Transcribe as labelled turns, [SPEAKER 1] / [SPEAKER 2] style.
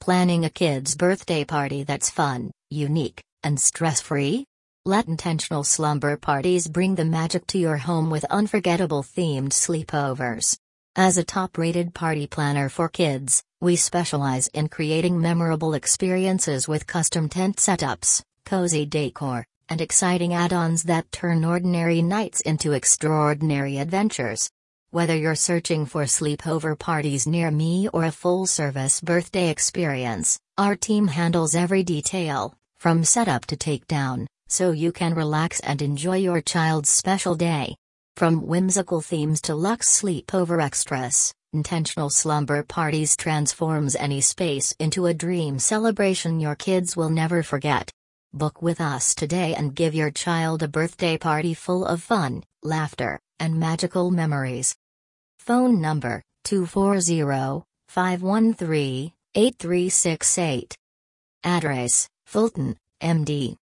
[SPEAKER 1] Planning a kid's birthday party that's fun, unique, and stress-free? Let Intentional Slumber Parties bring the magic to your home with unforgettable themed sleepovers. As a top-rated party planner for kids, we specialize in creating memorable experiences with custom tent setups, cozy decor, and exciting add-ons that turn ordinary nights into extraordinary adventures. Whether you're searching for sleepover parties near me or a full-service birthday experience, our team handles every detail, from setup to takedown, so you can relax and enjoy your child's special day. From whimsical themes to luxe sleepover extras, Intentional Slumber Parties transforms any space into a dream celebration your kids will never forget. Book with us today and give your child a birthday party full of fun, laughter, and magical memories. Phone number 240-513-8368. Address: Fulton, MD.